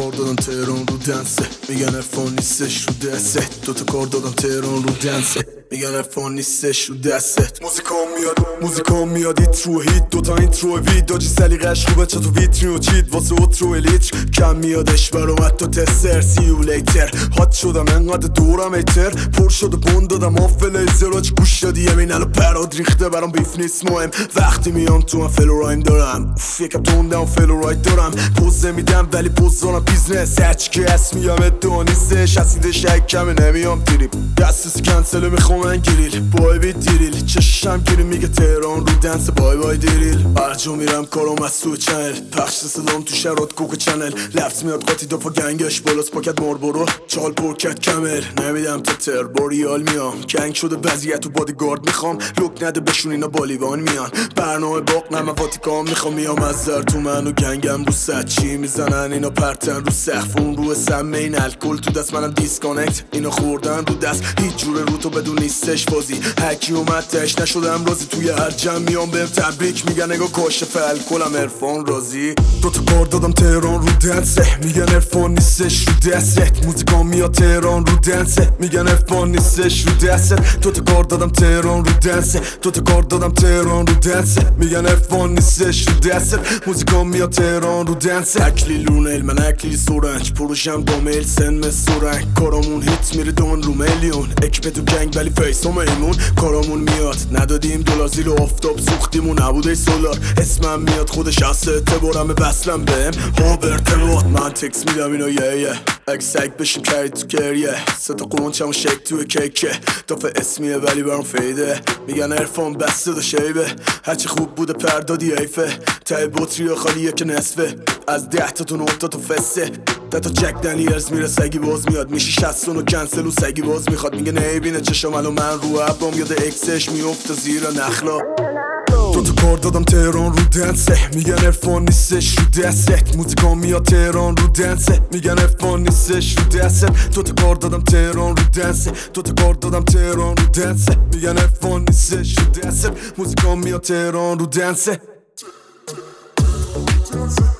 کار دادم تهران رو دنسه، میگن ارفان نیستش رو دسته. دوتا کار دادم تهران رو دنسه، میگن ارفان نیستش رو دستت. موزیکام میاد ایت رو هیت، دوتا اینترو وید داجی سلیقش خوبه چه تو ویترین و چید واسه اوترو لیتر کم میادش برام حتی تستر. سیو لیتر هات شدم انقدر دورم ایتر پر شده بون دادم آف لیزر آج گوش دادی یمین الو پراد ریخته برام بیف نیست مهم. وقتی میام تو من فلو رایم دارم یکم توندم فلو رایت دارم پوزه میدم ولی پوز دارم بیزنس هرچی که اسم میام ادعا نیستش حسیده شک کمه نمیام تریپ دسترسی کنسله میخوام من گریل بای بی دیریل چشم گیری میگه تهران رو دنس بای بای دیریل هر جا میرم کارم از تو چنل پخش صدام تو شرات کوک چنل لفت میاد قاطی دو پا گنگش بالاست پاکت ماربورو چال پرکت کمل نمیدم تتر با ریال میام گنگ شده وضعیت تو بادیگارد میخوام لوک نده بشون اینا بالیوان میان برنامه باق نمه واتیکان میخوام میام از در تو منو گنگم رو ست چی میزنن اینا پرتن رو سقف اون رو سمه این الکل تو دست منم دیسکانکت اینا خوردن رو دست هیچ جور رو تو بدون نیستش بازی هرکی اومد تش نشدم راضی توی هر جمع میام بهم تبریک میگن نگاه کاشف الکلم عرفان راضی دوتا کار دادم تهران رو دنسه میگن عرفان نیستش رو دستت موزیکام میاد تهران رو دنسه میگن عرفان نیستش رو دستت دوتا کار دادم تهران رو دنسه دوتا کار دادم تهران رو دنسه میگن عرفان نیستش رو دستت موزیکام میاد تهران رو دنسه اکلی لونل من اکلی سورنج پروشم با میل سن سورنج کارامون هیت میره دون رو میلیون اکیپ تو گنگ ولی فیسا میمون کارامون میاد ندادیم دلار زیر آفتاب سوختیم و نبوده سولار اسمم میاد خودش از اعتبارم بسلم بهم هابرتبات من تکس میدم اینا یه اگه سگ بشیم کرید تو گریه ستا قرونچم و شک توی کیکه دافه اسمیه ولی برام فیده میگن عرفان بسته دا شیبه هرچی خوب بوده پردادی ایفه تای بطری یا خالیه که نصفه از 10 تا 9 تا تو فسته 10 تا جک دنیلز میره سگی باز میاد میشی 60 و کنسل و سگی باز میخواد میگه نیبینه چشم الان من رو عبام یاد اکسش میفته زیر نخلا دوتا کار دادم تهران رو دنسه میگن عرفان نیستش رو دستت موزیکام میاد تهران رو دنسه میگن عرفان نیستش رو دستت دوتا کار دادم تهران رو دنسه دوتا کار دادم تهران رو دنسه میگن عرفان نیستش رو دستت موزیکام میاد تهران رو دنسه